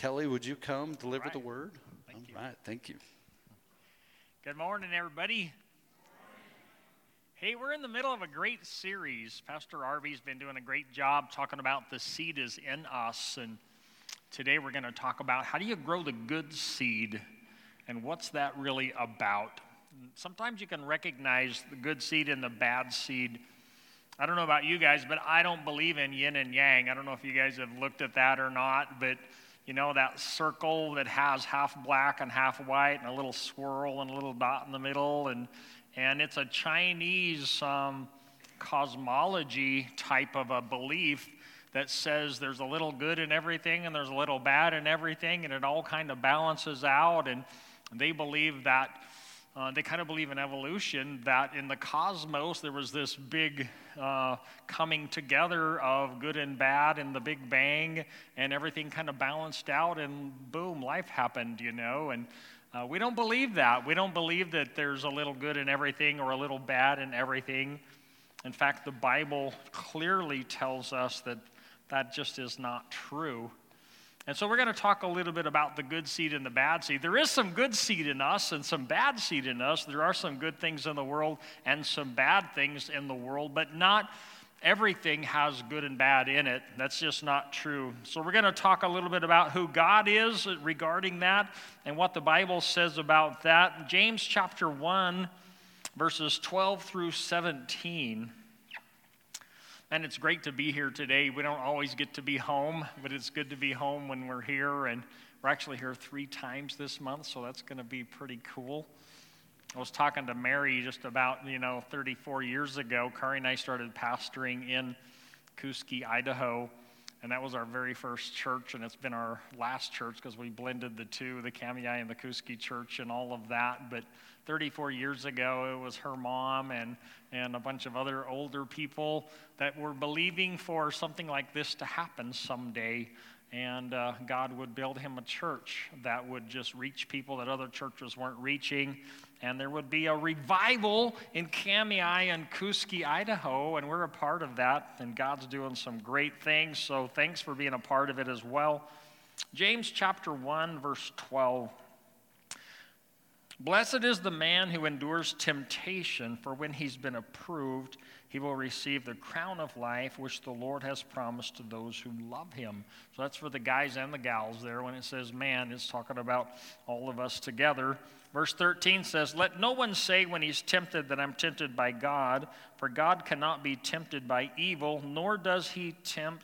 Kelly, would you come deliver the word? Thank you. All right, thank you. Good morning, everybody. Hey, we're in the middle of a great series. Pastor Arby's been doing a great job talking about the seed is in us, and today we're going to talk about how do you grow the good seed, and what's that really about? Sometimes you can recognize the good seed and the bad seed. I don't know about you guys, but I don't believe in yin and yang. I don't know if you guys have looked at that or not, but you know that circle that has half black and half white and a little swirl and a little dot in the middle, and it's a Chinese cosmology type of a belief that says there's a little good in everything and there's a little bad in everything, and it all kind of balances out. And they believe that, they kind of believe in evolution, that in the cosmos there was this big coming together of good and bad in the Big Bang, and everything kind of balanced out, and boom, life happened, you know. And we don't believe that. We don't believe that there's a little good in everything or a little bad in everything. In fact, the Bible clearly tells us that that just is not true. And so we're going to talk a little bit about the good seed and the bad seed. There is some good seed in us and some bad seed in us. There are some good things in the world and some bad things in the world, but not everything has good and bad in it. That's just not true. So we're going to talk a little bit about who God is regarding that and what the Bible says about that. James chapter 1, verses 12 through 17. And it's great to be here today. We don't always get to be home, but it's good to be home when we're here. And we're actually here 3 times this month, so that's going to be pretty cool. I was talking to Mary just about, 34 years ago. Kari and I started pastoring in Kuski, Idaho, and that was our very first church, and it's been our last church because we blended the two, the Kamiai and the Kuski church and all of that. But 34 years ago, it was her mom and a bunch of other older people that were believing for something like this to happen someday. And God would build him a church that would just reach people that other churches weren't reaching. And there would be a revival in Kamiai and Kuski, Idaho, and we're a part of that. And God's doing some great things, so thanks for being a part of it as well. James chapter 1, verse 12. Blessed is the man who endures temptation, for when he's been approved, he will receive the crown of life, which the Lord has promised to those who love him. So that's for the guys and the gals there. When it says man, it's talking about all of us together. Verse 13 says, let no one say when he's tempted that I'm tempted by God, for God cannot be tempted by evil, nor does he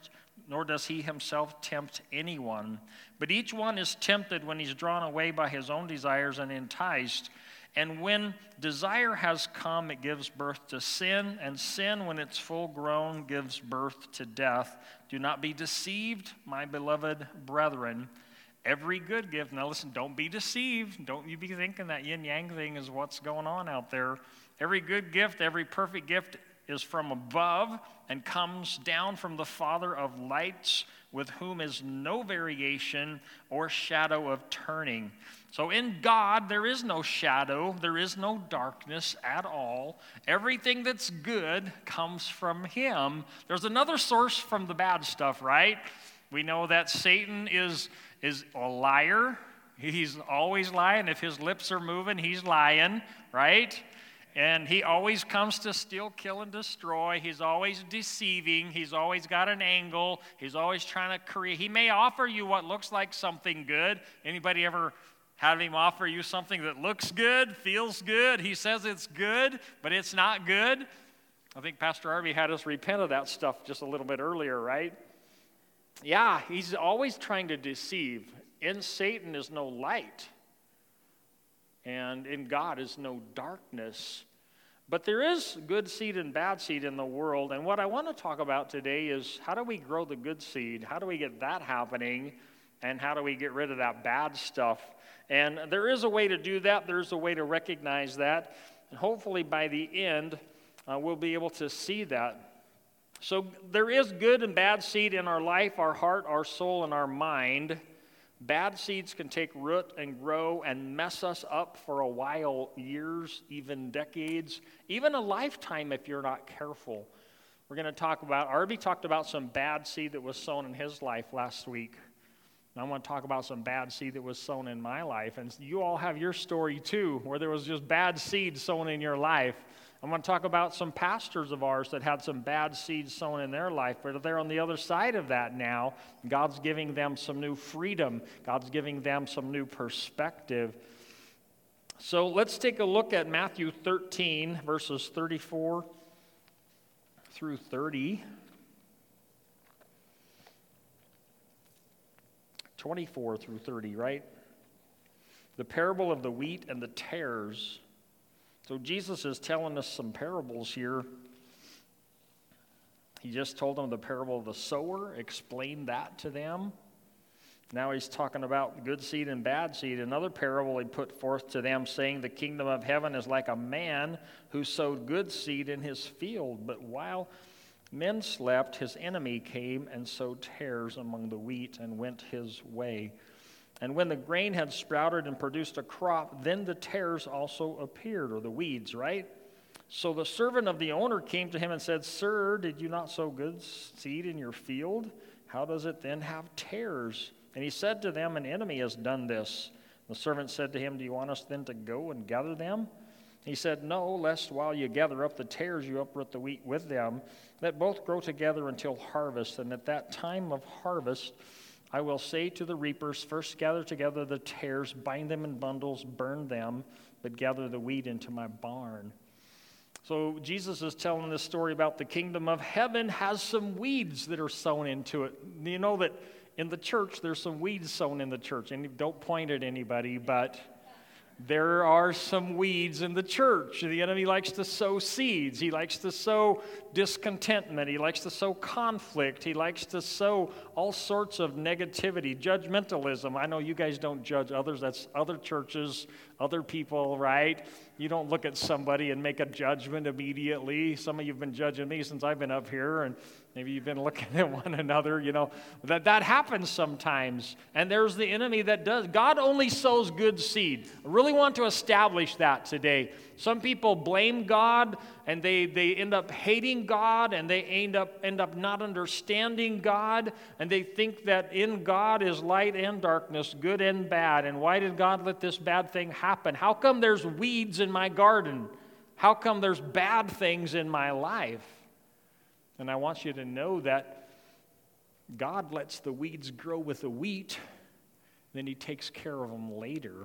himself tempt anyone. But each one is tempted when he's drawn away by his own desires and enticed. And when desire has come, it gives birth to sin, and sin, when it's full grown, gives birth to death. Do not be deceived, my beloved brethren. Every good gift, now listen, don't be deceived. Don't you be thinking that yin-yang thing is what's going on out there. Every good gift, every perfect gift is from above and comes down from the Father of lights, with whom is no variation or shadow of turning. So in God, there is no shadow, there is no darkness at all. Everything that's good comes from him. There's another source from the bad stuff, right? We know that Satan is a liar. He's always lying. If his lips are moving, he's lying, right? And he always comes to steal, kill, and destroy. He's always deceiving. He's always got an angle. He's always trying to create. He may offer you what looks like something good. Anybody ever have him offer you something that looks good, feels good? He says it's good, but it's not good. I think Pastor Harvey had us repent of that stuff just a little bit earlier, right? Yeah, he's always trying to deceive. In Satan is no light. And in God is no darkness. But there is good seed and bad seed in the world. And what I want to talk about today is how do we grow the good seed? How do we get that happening? And how do we get rid of that bad stuff? And there is a way to do that. There's a way to recognize that. And hopefully by the end, we'll be able to see that. So there is good and bad seed in our life, our heart, our soul, and our mind. Bad seeds can take root and grow and mess us up for a while, years, even decades, even a lifetime if you're not careful. We're going to talk about, Arby talked about some bad seed that was sown in his life last week. And I want to talk about some bad seed that was sown in my life. And you all have your story too, where there was just bad seed sown in your life. I want to talk about some pastors of ours that had some bad seeds sown in their life, but they're on the other side of that now. God's giving them some new freedom. God's giving them some new perspective. So let's take a look at Matthew 13, verses 34 through 30. 24 through 30, right? The parable of the wheat and the tares. So Jesus is telling us some parables here. He just told them the parable of the sower, explained that to them. Now he's talking about good seed and bad seed. Another parable he put forth to them, saying, the kingdom of heaven is like a man who sowed good seed in his field. But while men slept, his enemy came and sowed tares among the wheat and went his way. And when the grain had sprouted and produced a crop, then the tares also appeared, or the weeds, right? So the servant of the owner came to him and said, Sir, did you not sow good seed in your field? How does it then have tares? And he said to them, An enemy has done this. The servant said to him, Do you want us then to go and gather them? He said, No, lest while you gather up the tares, you uproot the wheat with them. Let both grow together until harvest. And at that time of harvest, I will say to the reapers, First gather together the tares, bind them in bundles, burn them, but gather the wheat into my barn. So Jesus is telling this story about the kingdom of heaven has some weeds that are sown into it. You know that in the church, there's some weeds sown in the church. And don't point at anybody, but there are some weeds in the church. The enemy likes to sow seeds. He likes to sow discontentment. He likes to sow conflict. He likes to sow all sorts of negativity, judgmentalism. I know you guys don't judge others. That's other churches, other people, right? You don't look at somebody and make a judgment immediately. Some of you have been judging me since I've been up here, and maybe you've been looking at one another, that happens sometimes. And there's the enemy that does. God only sows good seed. I really want to establish that today. Some people blame God, and they end up hating God, and they end up not understanding God, and they think that in God is light and darkness, good and bad. And why did God let this bad thing happen? How come there's weeds in my garden? How come there's bad things in my life? And I want you to know that God lets the weeds grow with the wheat, then he takes care of them later.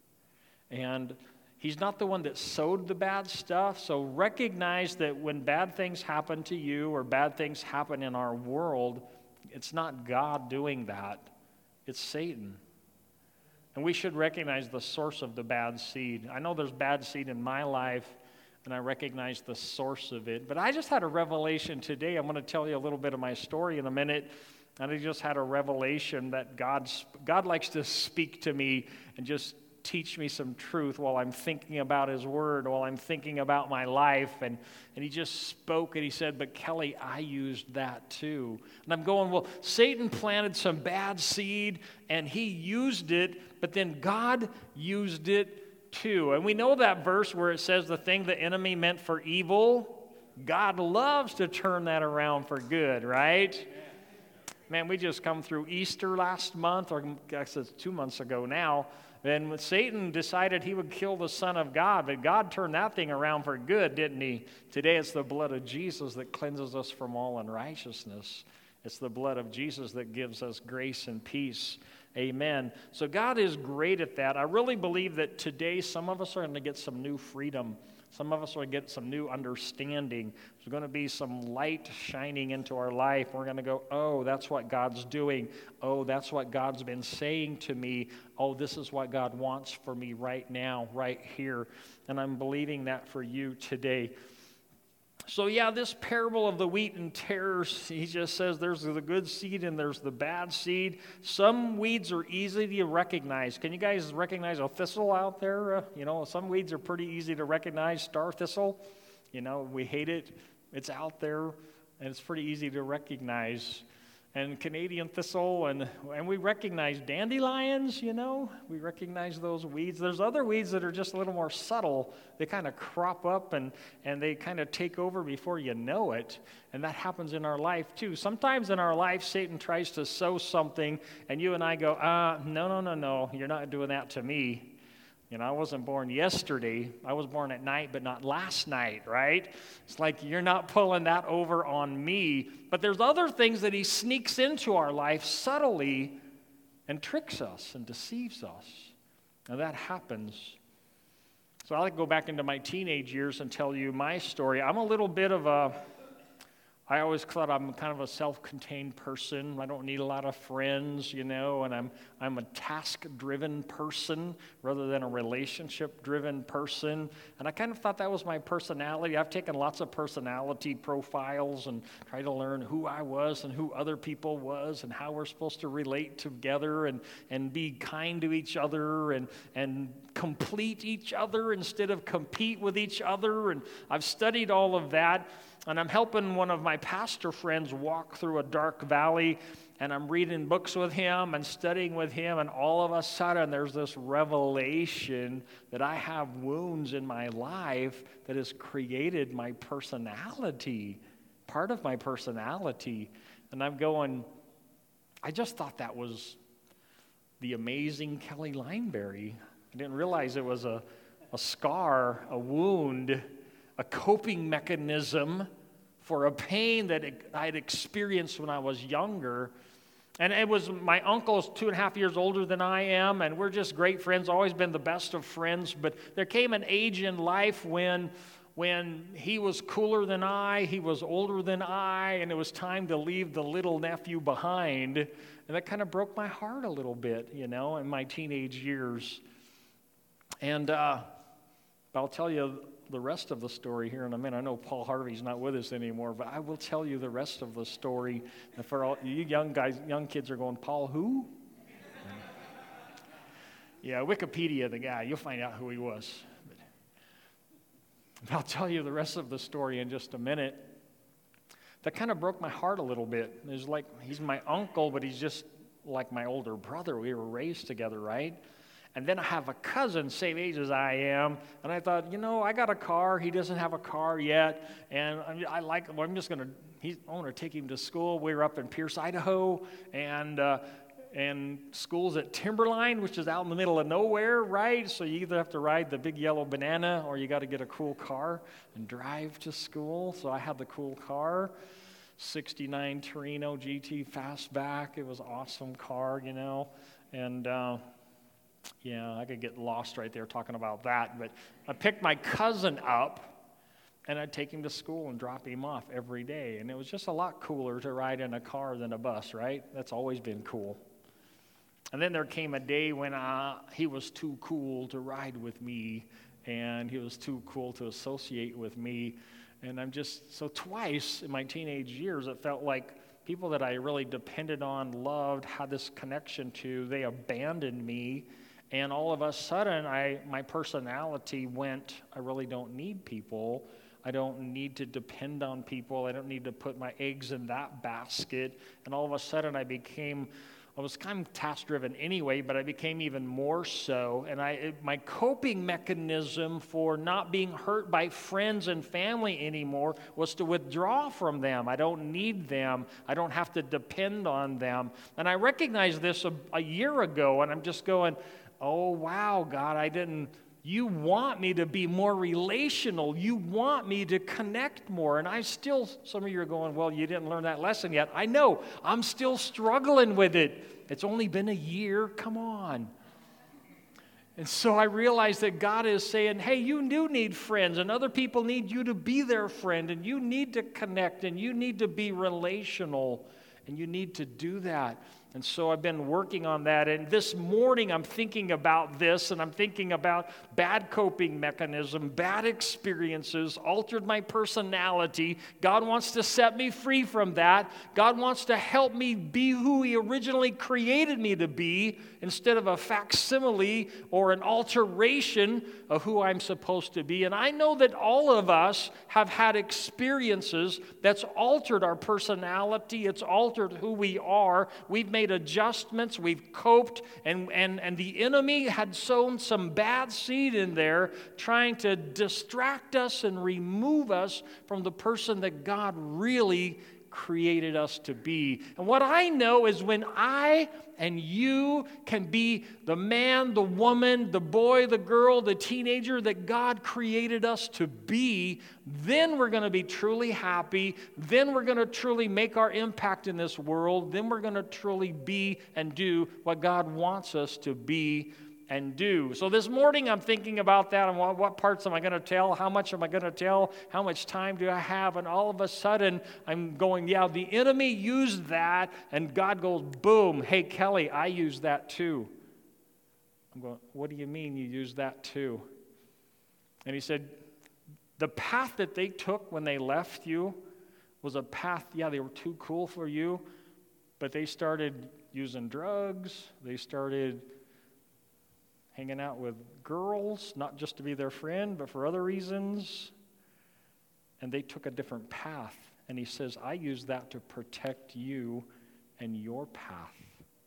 And he's not the one that sowed the bad stuff, so recognize that when bad things happen to you or bad things happen in our world, it's not God doing that. It's Satan. And we should recognize the source of the bad seed. I know there's bad seed in my life, and I recognize the source of it. But I just had a revelation today. I'm going to tell you a little bit of my story in a minute. And I just had a revelation that God likes to speak to me and just teach me some truth while I'm thinking about his word, while I'm thinking about my life. And he just spoke and he said, but Kelly, I used that too. And I'm going, well, Satan planted some bad seed and he used it, but then God used it too. And we know that verse where it says the thing the enemy meant for evil, God loves to turn that around for good, right? Man, we just come through Easter last month, or I guess it's 2 months ago now, and when Satan decided he would kill the Son of God, but God turned that thing around for good, didn't he? Today it's the blood of Jesus that cleanses us from all unrighteousness. It's the blood of Jesus that gives us grace and peace. Amen. So God is great at that. I really believe that today some of us are going to get some new freedom. Some of us are going to get some new understanding. There's going to be some light shining into our life. We're going to go, oh, that's what God's doing. Oh, that's what God's been saying to me. Oh, this is what God wants for me right now, right here. And I'm believing that for you today. So yeah, this parable of the wheat and tares, he just says there's the good seed and there's the bad seed. Some weeds are easy to recognize. Can you guys recognize a thistle out there? Some weeds are pretty easy to recognize. Star thistle, we hate it. It's out there, and it's pretty easy to recognize. and Canadian thistle, and we recognize dandelions, we recognize those weeds. There's other weeds that are just a little more subtle. They kind of crop up and they kind of take over before you know it, and that happens in our life too. Sometimes in our life, Satan tries to sow something, and you and I go, no, you're not doing that to me. I wasn't born yesterday. I was born at night, but not last night, right? It's like you're not pulling that over on me. But there's other things that he sneaks into our life subtly and tricks us and deceives us. Now that happens. So I'll like to go back into my teenage years and tell you my story. I'm a little bit of I always thought I'm kind of a self-contained person. I don't need a lot of friends, and I'm a task-driven person rather than a relationship-driven person. And I kind of thought that was my personality. I've taken lots of personality profiles and tried to learn who I was and who other people was and how we're supposed to relate together and be kind to each other and complete each other instead of compete with each other. And I've studied all of that. And I'm helping one of my pastor friends walk through a dark valley, and I'm reading books with him and studying with him, and all of a sudden there's this revelation that I have wounds in my life that has created my personality, part of my personality. And I'm going, I just thought that was the amazing Kelly Lineberry. I didn't realize it was a scar, a wound, a coping mechanism for a pain that I had experienced when I was younger. And it was, my uncle is 2.5 years older than I am, and we're just great friends, always been the best of friends. But there came an age in life when he was cooler than I, he was older than I, and it was time to leave the little nephew behind. And that kind of broke my heart a little bit, in my teenage years. And I'll tell you the rest of the story here in a minute. I know Paul Harvey's not with us anymore, but I will tell you the rest of the story. And for all you young kids are going, Paul who? Yeah, Wikipedia, the guy. You'll find out who he was. But I'll tell you the rest of the story in just a minute. That kind of broke my heart a little bit. It's like he's my uncle, but he's just like my older brother. We were raised together, right? And then I have a cousin, same age as I am, and I thought, I got a car. He doesn't have a car yet, and I like him. I want to take him to school. We were up in Pierce, Idaho, and school's at Timberline, which is out in the middle of nowhere, right? So you either have to ride the big yellow banana, or you got to get a cool car and drive to school. So I had the cool car, 69 Torino GT Fastback. It was an awesome car, and yeah, I could get lost right there talking about that. But I picked my cousin up, and I'd take him to school and drop him off every day. And it was just a lot cooler to ride in a car than a bus, right? That's always been cool. And then there came a day when he was too cool to ride with me, and he was too cool to associate with me. And so twice in my teenage years, it felt like people that I really depended on, loved, had this connection to, they abandoned me. And all of a sudden, my personality went, I really don't need people. I don't need to depend on people. I don't need to put my eggs in that basket. And all of a sudden, I was kind of task-driven anyway, but I became even more so. And my coping mechanism for not being hurt by friends and family anymore was to withdraw from them. I don't need them. I don't have to depend on them. And I recognized this a year ago, and I'm just going, oh, wow, God, you want me to be more relational. You want me to connect more. And some of you are going, well, you didn't learn that lesson yet. I know. I'm still struggling with it. It's only been a year. Come on. And so I realized that God is saying, hey, you do need friends, and other people need you to be their friend, and you need to connect, and you need to be relational, and you need to do that. And so I've been working on that. And this morning I'm thinking about this, and I'm thinking about bad coping mechanism, bad experiences, altered my personality. God wants to set me free from that. God wants to help me be who He originally created me to be instead of a facsimile or an alteration of who I'm supposed to be. And I know that all of us have had experiences that's altered our personality. It's altered who we are. We've made adjustments, we've coped, and the enemy had sown some bad seed in there, trying to distract us and remove us from the person that God really created us to be. And what I know is when I and you can be the man, the woman, the boy, the girl, the teenager that God created us to be, then we're going to be truly happy. Then we're going to truly make our impact in this world. Then we're going to truly be and do what God wants us to be and do. So this morning I'm thinking about that and what parts am I going to tell? How much am I going to tell? How much time do I have? And all of a sudden I'm going, yeah, the enemy used that, and God goes, boom, hey, Kelly, I used that too. I'm going, what do you mean you used that too? And he said, the path that they took when they left you was a path, yeah, they were too cool for you, but they started using drugs, they started hanging out with girls, not just to be their friend, but for other reasons. And they took a different path. And he says, I use that to protect you and your path.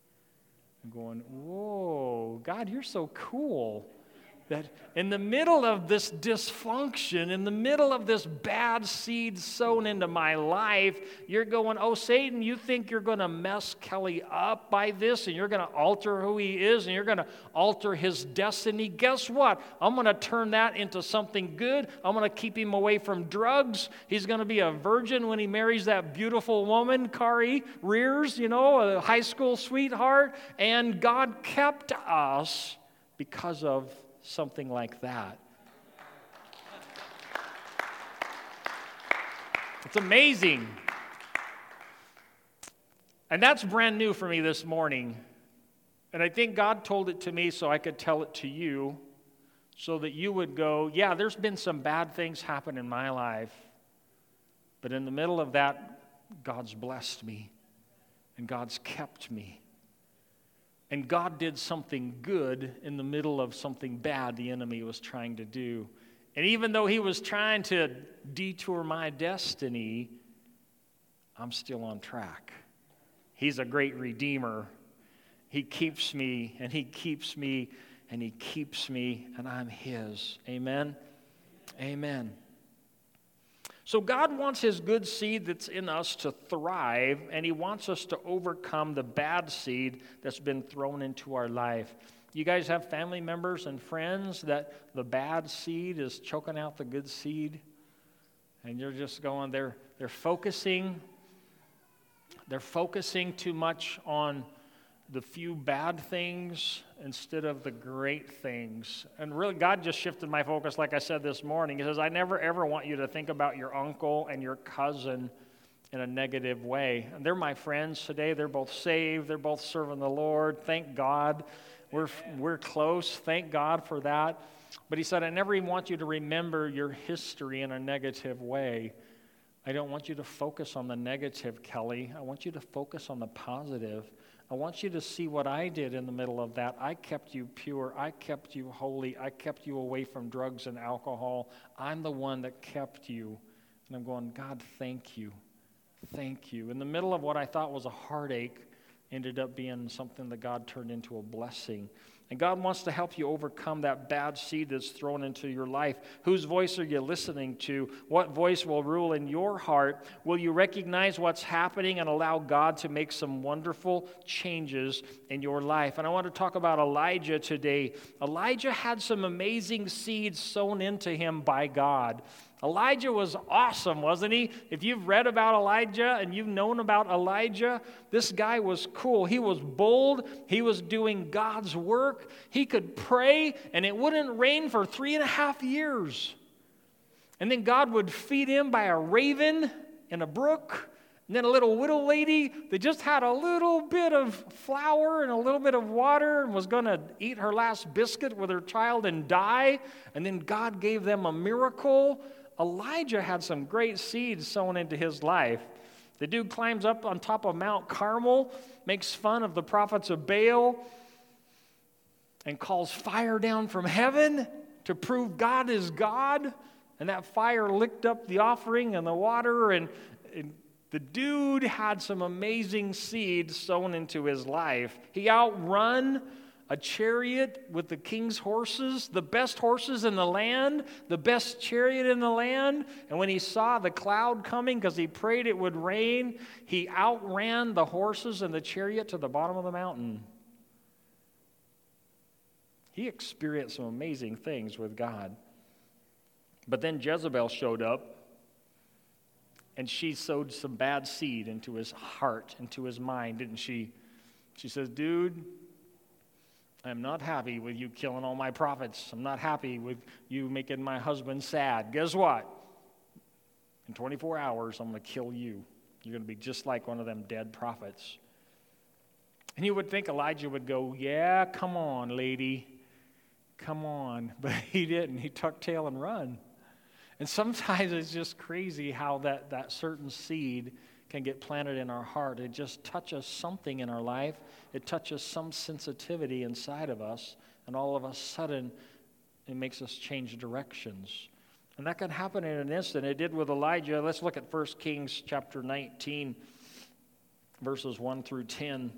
I'm going, whoa, God, you're so cool. That in the middle of this dysfunction, in the middle of this bad seed sown into my life, you're going, oh, Satan, you think you're going to mess Kelly up by this, and you're going to alter who he is, and you're going to alter his destiny. Guess what? I'm going to turn that into something good. I'm going to keep him away from drugs. He's going to be a virgin when he marries that beautiful woman, Kari Rears, a high school sweetheart. And God kept us because of something like that. It's amazing. And that's brand new for me this morning. And I think God told it to me so I could tell it to you, so that you would go, yeah, there's been some bad things happen in my life, but in the middle of that, God's blessed me, and God's kept me. And God did something good in the middle of something bad the enemy was trying to do. And even though he was trying to detour my destiny, I'm still on track. He's a great redeemer. He keeps me, and he keeps me, and he keeps me, and I'm his. Amen? Amen. So God wants his good seed that's in us to thrive, and he wants us to overcome the bad seed that's been thrown into our life. You guys have family members and friends that the bad seed is choking out the good seed, and you're just going, they're focusing too much on the few bad things instead of the great things. And really, God just shifted my focus, like I said this morning. He says, I never, ever want you to think about your uncle and your cousin in a negative way. And they're my friends today. They're both saved. They're both serving the Lord. Thank God. We're close. Thank God for that. But he said, I never even want you to remember your history in a negative way. I don't want you to focus on the negative, Kelly. I want you to focus on the positive. I want you to see what I did in the middle of that. I kept you pure. I kept you holy. I kept you away from drugs and alcohol. I'm the one that kept you. And I'm going, God, thank you. Thank you. In the middle of what I thought was a heartache, ended up being something that God turned into a blessing. And God wants to help you overcome that bad seed that's thrown into your life. Whose voice are you listening to? What voice will rule in your heart? Will you recognize what's happening and allow God to make some wonderful changes in your life? And I want to talk about Elijah today. Elijah had some amazing seeds sown into him by God. Elijah was awesome, wasn't he? If you've read about Elijah and you've known about Elijah, this guy was cool. He was bold. He was doing God's work. He could pray, and it wouldn't rain for 3.5 years. And then God would feed him by a raven in a brook, And then a little widow lady that just had a little bit of flour and a little bit of water and was going to eat her last biscuit with her child and die. And then God gave them a miracle. Elijah had some great seeds sown into his life. The dude climbs up on top of Mount Carmel, makes fun of the prophets of Baal, and calls fire down from heaven to prove God is God. And that fire licked up the offering and the water, and the dude had some amazing seeds sown into his life. He outrun a chariot with the king's horses, the best horses in the land, the best chariot in the land. And when he saw the cloud coming, because he prayed it would rain, he outran the horses and the chariot to the bottom of the mountain. He experienced some amazing things with God. But then Jezebel showed up, and she sowed some bad seed into his heart, into his mind, didn't she? She says, dude, I'm not happy with you killing all my prophets. I'm not happy with you making my husband sad. Guess what? In 24 hours, I'm going to kill you. You're going to be just like one of them dead prophets. And you would think Elijah would go, yeah, come on, lady. Come on. But he didn't. He tucked tail and run. And sometimes it's just crazy how that certain seed can get planted in our heart. It just touches something in our life. It touches some sensitivity inside of us, and all of a sudden, it makes us change directions. And that can happen in an instant. It did with Elijah. Let's look at 1 Kings chapter 19, verses 1 through 10.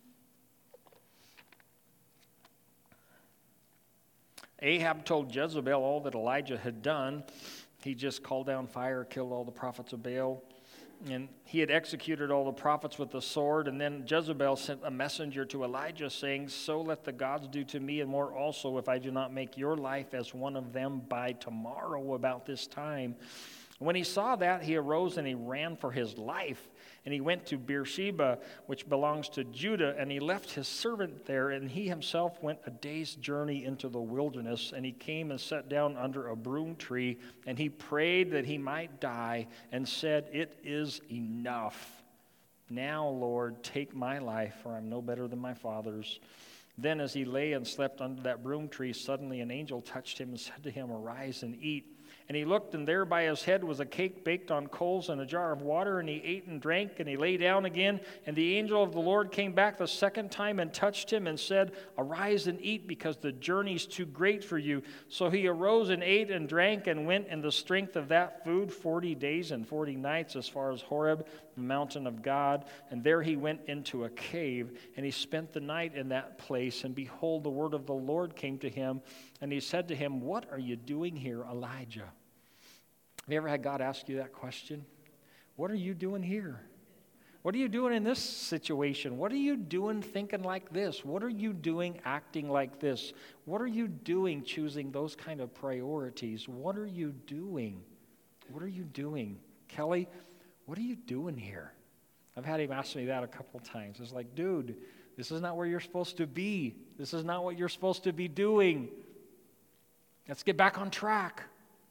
Ahab told Jezebel all that Elijah had done. He just called down fire, killed all the prophets of Baal. And he had executed all the prophets with the sword. And then Jezebel sent a messenger to Elijah saying, so let the gods do to me and more also if I do not make your life as one of them by tomorrow about this time. When he saw that, he arose and he ran for his life. And he went to Beersheba, which belongs to Judah, and he left his servant there, and he himself went a day's journey into the wilderness, and he came and sat down under a broom tree, and he prayed that he might die, and said, it is enough. Now, Lord, take my life, for I'm no better than my father's. Then as he lay and slept under that broom tree, suddenly an angel touched him and said to him, arise and eat. And he looked, and there by his head was a cake baked on coals and a jar of water, and he ate and drank, and he lay down again. And the angel of the Lord came back the second time and touched him and said, arise and eat, because the journey's too great for you. So he arose and ate and drank and went in the strength of that food 40 days and 40 nights as far as Horeb, the mountain of God. And there he went into a cave, and he spent the night in that place. And behold, the word of the Lord came to him, and he said to him, what are you doing here, Elijah? Have you ever had God ask you that question? What are you doing here? What are you doing in this situation? What are you doing thinking like this? What are you doing acting like this? What are you doing choosing those kind of priorities? What are you doing? What are you doing? Kelly, what are you doing here? I've had him ask me that a couple times. It's like, dude, this is not where you're supposed to be. This is not what you're supposed to be doing. Let's get back on track.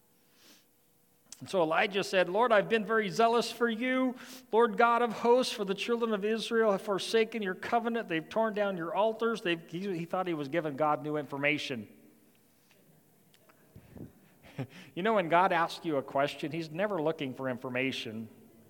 And so Elijah said, Lord, I've been very zealous for you. Lord God of hosts, for the children of Israel have forsaken your covenant. They've torn down your altars. He thought he was giving God new information. You know, when God asks you a question, he's never looking for information.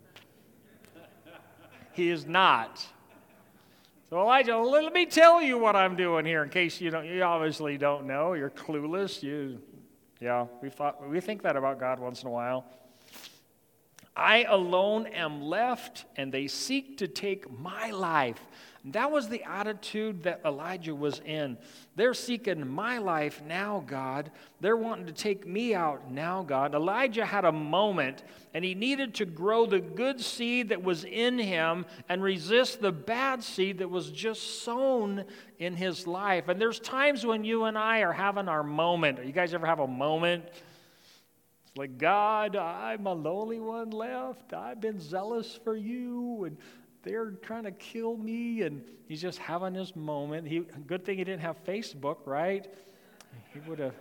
He is not. So Elijah, let me tell you what I'm doing here in case you obviously don't know. You're clueless. Yeah, we think that about God once in a while. I alone am left, and they seek to take my life. That was the attitude that Elijah was in. They're seeking my life now, God. They're wanting to take me out now, God. Elijah had a moment, and he needed to grow the good seed that was in him and resist the bad seed that was just sown in his life. And there's times when you and I are having our moment. You guys ever have a moment? It's like, God, I'm a lonely one left. I've been zealous for you, and they're trying to kill me, and he's just having his moment. Good thing he didn't have Facebook, right? He would have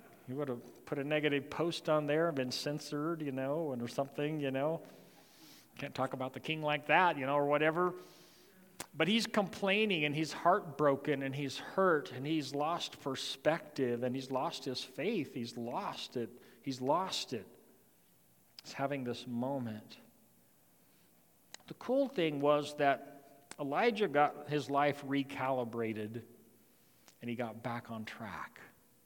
put a negative post on there and been censored, or something, Can't talk about the king like that, or whatever. But he's complaining, and he's heartbroken, and he's hurt, and he's lost perspective, and he's lost his faith. He's lost it. He's lost it. He's having this moment. The cool thing was that Elijah got his life recalibrated, and he got back on track.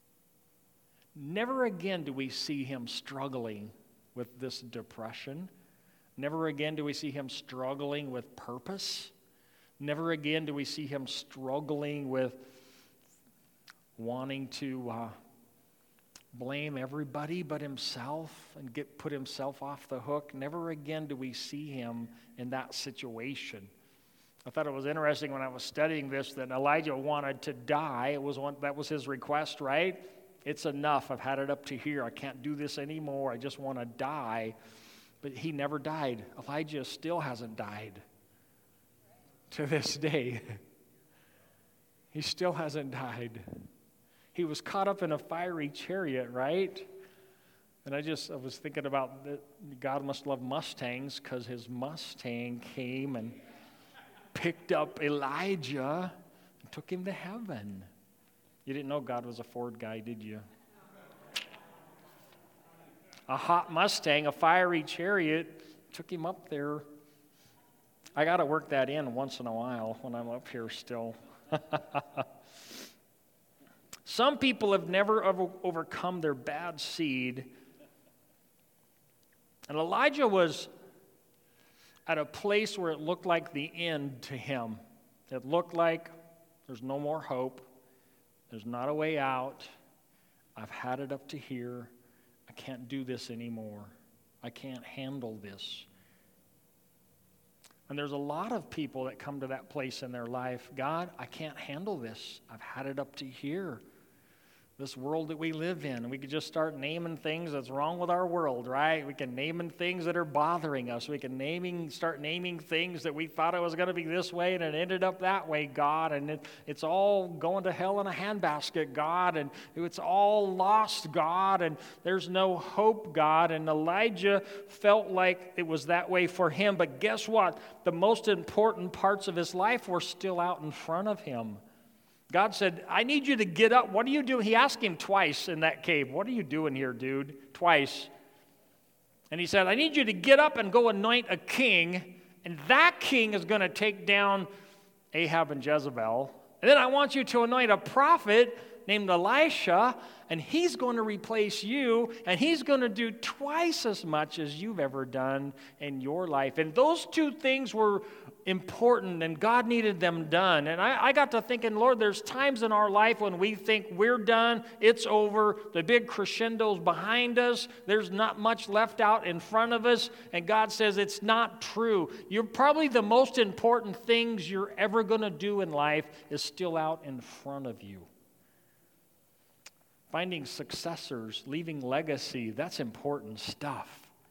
Never again do we see him struggling with this depression. Never again do we see him struggling with purpose. Never again do we see him struggling with wanting to blame everybody but himself and put himself off the hook. Never again do we see him in that situation. I thought it was interesting when I was studying this that Elijah wanted to die. That was his request, right? It's enough. I've had it up to here. I can't do this anymore. I just want to die. But he never died. Elijah still hasn't died to this day. He still hasn't died. He was caught up in a fiery chariot, right? And I was thinking about that God must love Mustangs, because his Mustang came and picked up Elijah and took him to heaven. You didn't know God was a Ford guy, did you? A hot Mustang, a fiery chariot, took him up there. I got to work that in once in a while when I'm up here still. Some people have never overcome their bad seed. And Elijah was at a place where it looked like the end to him. It looked like there's no more hope. There's not a way out. I've had it up to here. I can't do this anymore. I can't handle this. And there's a lot of people that come to that place in their life. God, I can't handle this. I've had it up to here. This world that we live in. We could just start naming things that's wrong with our world, right? We can name things that are bothering us. We can start naming things that we thought it was going to be this way and it ended up that way, God. And it's all going to hell in a handbasket, God. And it's all lost, God. And there's no hope, God. And Elijah felt like it was that way for him. But guess what? The most important parts of his life were still out in front of him. God said, I need you to get up. What are you doing? He asked him twice in that cave, what are you doing here, dude? Twice. And he said, I need you to get up and go anoint a king, and that king is going to take down Ahab and Jezebel. And then I want you to anoint a prophet named Elisha, and he's going to replace you, and he's going to do twice as much as you've ever done in your life. And those two things were important, and God needed them done. And I got to thinking, Lord, there's times in our life when we think we're done, it's over, the big crescendo's behind us, there's not much left out in front of us, and God says it's not true. You're probably the most important things you're ever going to do in life is still out in front of you. Finding successors, leaving legacy, that's important stuff.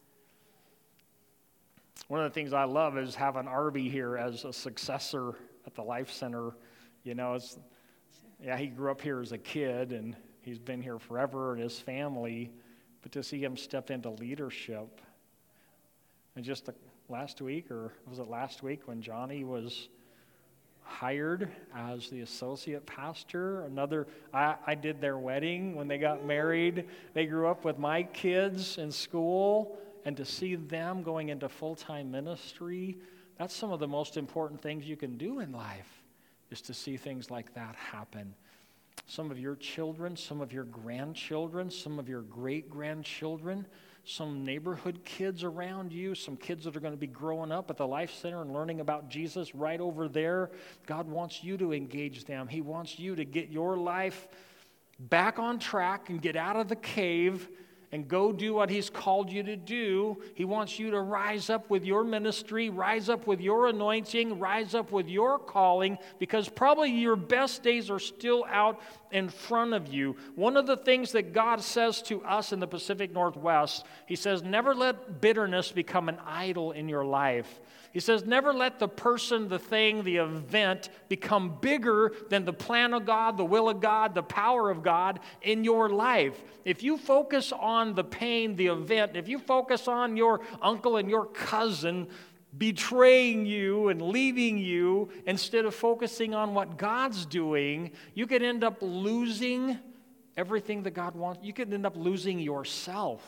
One of the things I love is having Arby here as a successor at the Life Center. You know, he grew up here as a kid, and he's been here forever, and his family. But to see him step into leadership, and just last week, or was it last week, when Johnny was hired as the associate pastor. I did their wedding when they got married. They grew up with my kids in school, and to see them going into full-time ministry, that's some of the most important things you can do in life, is to see things like that happen. Some of your children, some of your grandchildren, some of your great-grandchildren, some neighborhood kids around you, some kids that are going to be growing up at the Life Center and learning about Jesus right over there. God wants you to engage them. He wants you to get your life back on track and get out of the cave and go do what He's called you to do. He wants you to rise up with your ministry, rise up with your anointing, rise up with your calling, because probably your best days are still out in front of you. One of the things that God says to us in the Pacific Northwest, He says, never let bitterness become an idol in your life. He says, never let the person, the thing, the event become bigger than the plan of God, the will of God, the power of God in your life. If you focus on the pain, the event, if you focus on your uncle and your cousin, betraying you and leaving you instead of focusing on what God's doing, you could end up losing everything that God wants. You could end up losing yourself.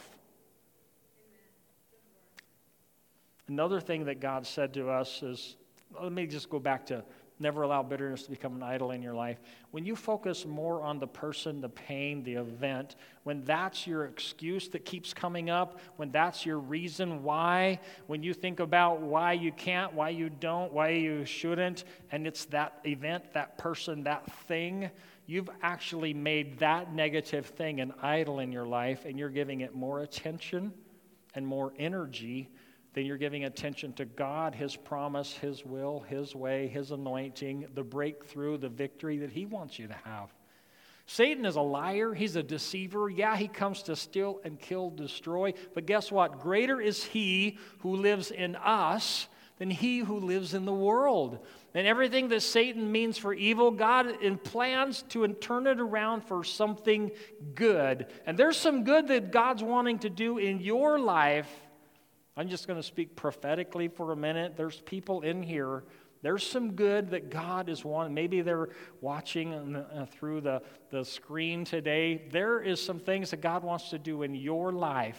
Another thing that God said to us is, let me just go back to never allow bitterness to become an idol in your life. When you focus more on the person, the pain, the event, when that's your excuse that keeps coming up, when that's your reason why, when you think about why you can't, why you don't, why you shouldn't, and it's that event, that person, that thing, you've actually made that negative thing an idol in your life, and you're giving it more attention and more energy than you're giving attention to God, His promise, His will, His way, His anointing, the breakthrough, the victory that He wants you to have. Satan is a liar. He's a deceiver. Yeah, he comes to steal and kill, destroy. But guess what? Greater is He who lives in us than he who lives in the world. And everything that Satan means for evil, God plans to turn it around for something good. And there's some good that God's wanting to do in your life. I'm just going to speak prophetically for a minute. There's people in here. There's some good that God is wanting. Maybe they're watching through the screen today. There is some things that God wants to do in your life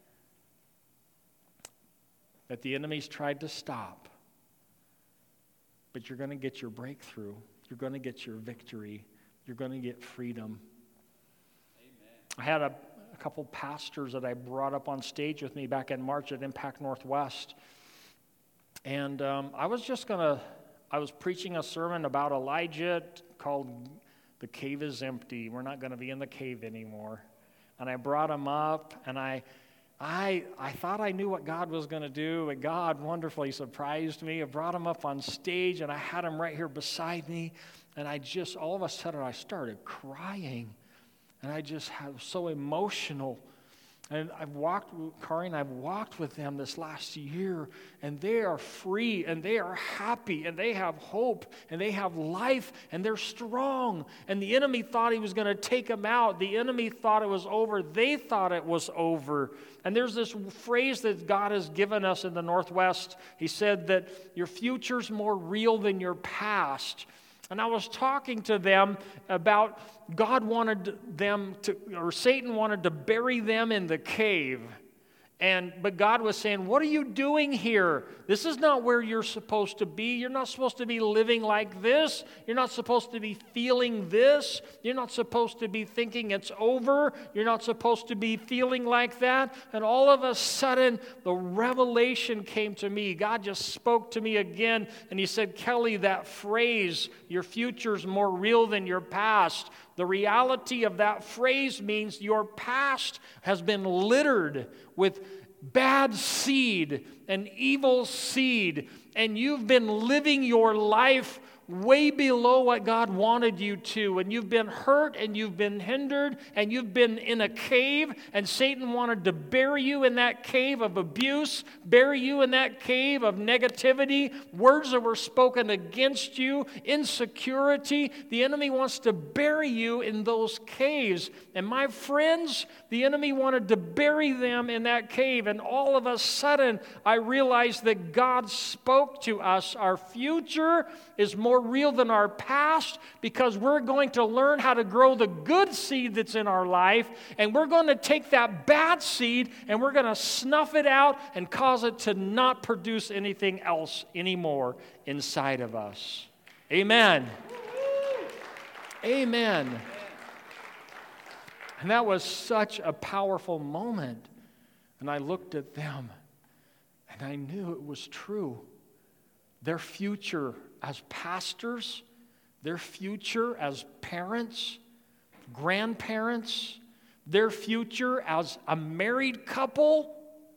that the enemy's tried to stop. But you're going to get your breakthrough. You're going to get your victory. You're going to get freedom. Amen. I had a couple pastors that I brought up on stage with me back in March at Impact Northwest. And I was preaching a sermon about Elijah called The Cave is Empty. We're not going to be in the cave anymore. And I brought him up, and I thought I knew what God was going to do, and God wonderfully surprised me. I brought him up on stage, and I had him right here beside me, and all of a sudden, I started crying. And I just was so emotional. And Kari and I've walked with them this last year, and they are free, and they are happy, and they have hope, and they have life, and they're strong. And the enemy thought he was going to take them out. The enemy thought it was over. They thought it was over. And there's this phrase that God has given us in the Northwest. He said that your future's more real than your past. And I was talking to them about Satan wanted to bury them in the cave. But God was saying, what are you doing here? This is not where you're supposed to be. You're not supposed to be living like this. You're not supposed to be feeling this. You're not supposed to be thinking it's over. You're not supposed to be feeling like that. And all of a sudden, the revelation came to me. God just spoke to me again, and He said, Kelly, that phrase, your future's more real than your past. The reality of that phrase means your past has been littered with bad seed and evil seed, and you've been living your life way below what God wanted you to, and you've been hurt, and you've been hindered, and you've been in a cave, and Satan wanted to bury you in that cave of abuse, bury you in that cave of negativity, words that were spoken against you, insecurity. The enemy wants to bury you in those caves. And my friends, the enemy wanted to bury them in that cave, and all of a sudden, I realized that God spoke to us. Our future is more real than our past, because we're going to learn how to grow the good seed that's in our life, and we're going to take that bad seed and we're going to snuff it out and cause it to not produce anything else anymore inside of us. Amen. Amen. And that was such a powerful moment. And I looked at them and I knew it was true. Their future as pastors, their future as parents, grandparents, their future as a married couple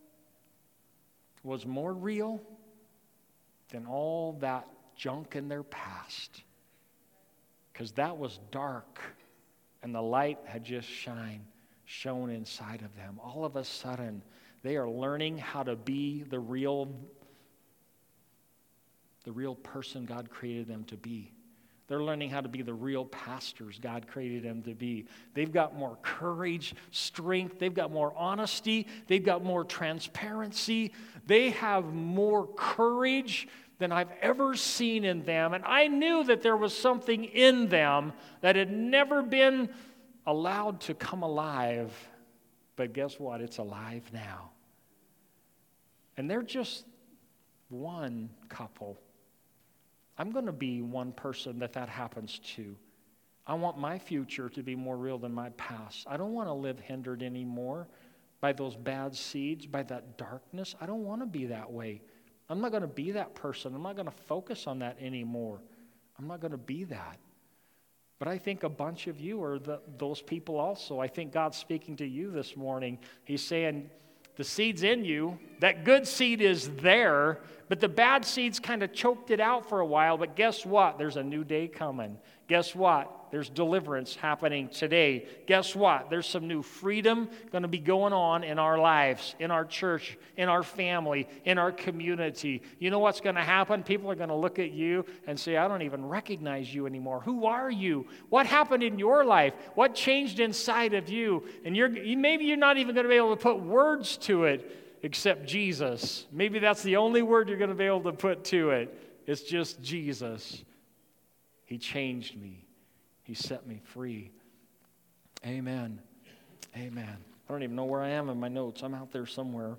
was more real than all that junk in their past. Because that was dark, and the light had just shone inside of them. All of a sudden, they are learning how to be the real person God created them to be. They're learning how to be the real pastors God created them to be. They've got more courage, strength. They've got more honesty. They've got more transparency. They have more courage than I've ever seen in them. And I knew that there was something in them that had never been allowed to come alive. But guess what? It's alive now. And they're just one couple. I'm going to be one person that happens to. I want my future to be more real than my past. I don't want to live hindered anymore by those bad seeds, by that darkness. I don't want to be that way. I'm not going to be that person. I'm not going to focus on that anymore. I'm not going to be that. But I think a bunch of you are those people also. I think God's speaking to you this morning. He's saying, the seed's in you. That good seed is there, but the bad seeds kind of choked it out for a while. But guess what? There's a new day coming. Guess what? There's deliverance happening today. Guess what? There's some new freedom going to be going on in our lives, in our church, in our family, in our community. You know what's going to happen? People are going to look at you and say, I don't even recognize you anymore. Who are you? What happened in your life? What changed inside of you? And maybe you're not even going to be able to put words to it except Jesus. Maybe that's the only word you're going to be able to put to it. It's just Jesus. He changed me. He set me free. Amen. Amen. I don't even know where I am in my notes. I'm out there somewhere.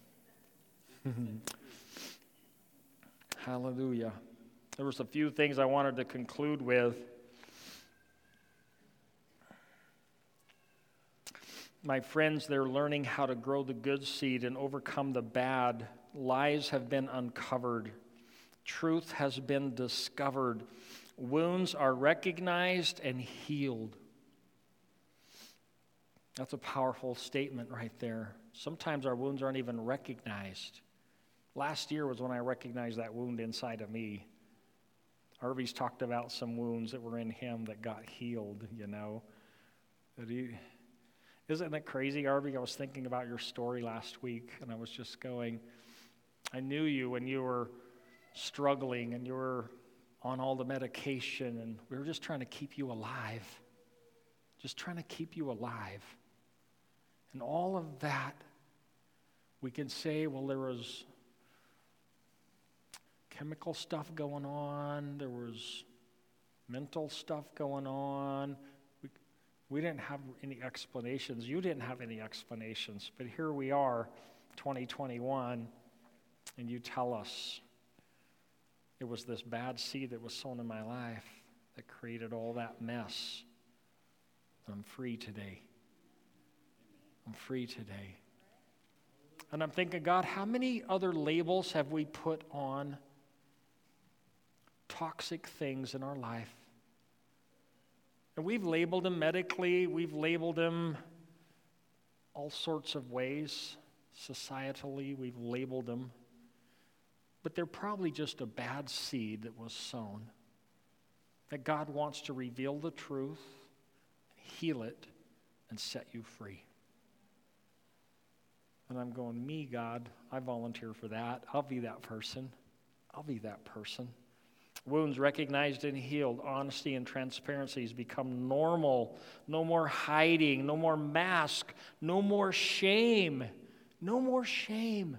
Hallelujah. There was a few things I wanted to conclude with. My friends, they're learning how to grow the good seed and overcome the bad. Lies have been uncovered. Truth has been discovered. Wounds are recognized and healed. That's a powerful statement right there. Sometimes our wounds aren't even recognized. Last year was when I recognized that wound inside of me. Harvey's talked about some wounds that were in him that got healed, you know. Isn't that crazy, Harvey? I was thinking about your story last week, and I was just going, I knew you when you were struggling and you were on all the medication, and we were just trying to keep you alive. Just trying to keep you alive. And all of that, we can say, well, there was chemical stuff going on, there was mental stuff going on. We didn't have any explanations. You didn't have any explanations. But here we are, 2021, and you tell us it was this bad seed that was sown in my life that created all that mess. I'm free today. I'm free today. And I'm thinking, God, how many other labels have we put on toxic things in our life? And we've labeled them medically, we've labeled them all sorts of ways. Societally, we've labeled them. But they're probably just a bad seed that was sown. That God wants to reveal the truth, heal it, and set you free. And I'm going, me, God, I volunteer for that. I'll be that person. I'll be that person. Wounds recognized and healed. Honesty and transparency has become normal. No more hiding. No more mask. No more shame. No more shame.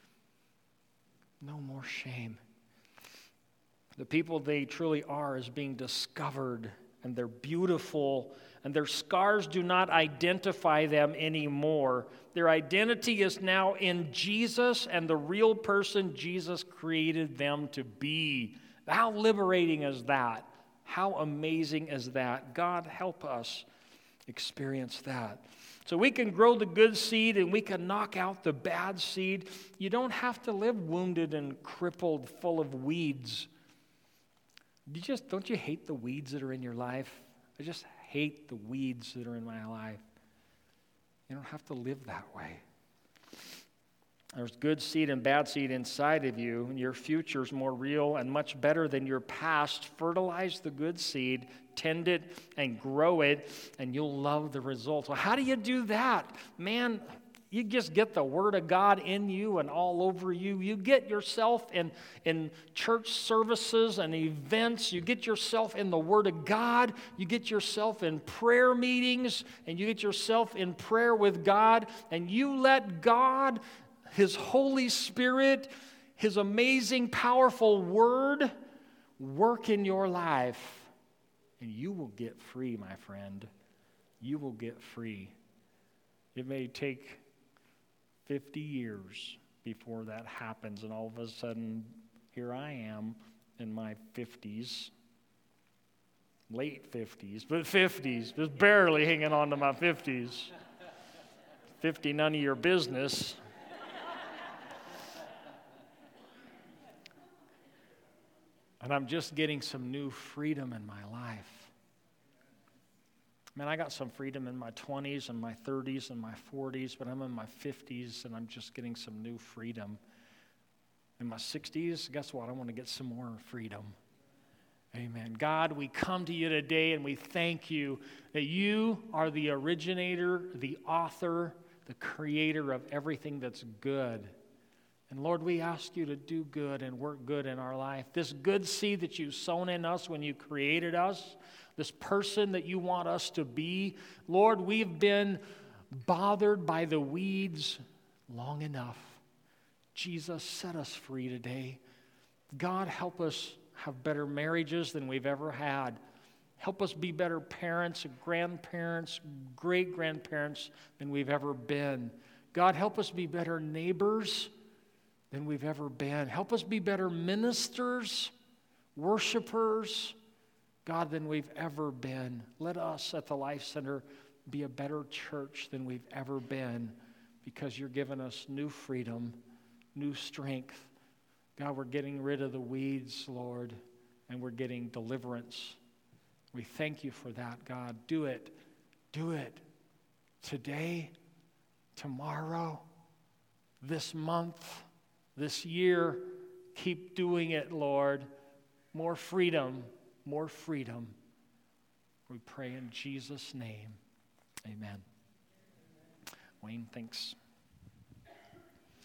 No more shame. The people they truly are is being discovered, and they're beautiful, and their scars do not identify them anymore. Their identity is now in Jesus and the real person Jesus created them to be. How liberating is that? How amazing is that? God, help us experience that. So we can grow the good seed and we can knock out the bad seed. You don't have to live wounded and crippled, full of weeds. Don't you hate the weeds that are in your life? I just hate the weeds that are in my life. You don't have to live that way. There's good seed and bad seed inside of you, and your future's more real and much better than your past. Fertilize the good seed, tend it, and grow it, and you'll love the results. Well, how do you do that? Man, You just get the Word of God in you and all over you. You get yourself in church services and events. You get yourself in the Word of God. You get yourself in prayer meetings, and you get yourself in prayer with God, and you let God, His Holy Spirit, His amazing, powerful Word work in your life, and you will get free, my friend. You will get free. It may take 50 years before that happens, and all of a sudden, here I am in my 50s, late 50s, but 50s, just barely hanging on to my 50s. 50, none of your business. And I'm just getting some new freedom in my life. Man, I got some freedom in my 20s and my 30s and my 40s, but I'm in my 50s and I'm just getting some new freedom. In my 60s, guess what? I want to get some more freedom. Amen. God, we come to you today and we thank you that you are the originator, the author, the creator of everything that's good. And Lord, we ask you to do good and work good in our life. This good seed that you've sown in us when you created us, this person that you want us to be, Lord, we've been bothered by the weeds long enough. Jesus, set us free today. God, help us have better marriages than we've ever had. Help us be better parents, grandparents, great-grandparents than we've ever been. God, help us be better neighbors than we've ever been. Help us be better ministers, worshipers, God, than we've ever been. Let us at the Life Center be a better church than we've ever been, because you're giving us new freedom, new strength. God, we're getting rid of the weeds, Lord, and we're getting deliverance. We thank you for that, God. Do it. Do it today, tomorrow, this month, this year. Keep doing it, Lord. More freedom, more freedom. We pray in Jesus' name. Amen. Wayne, thanks.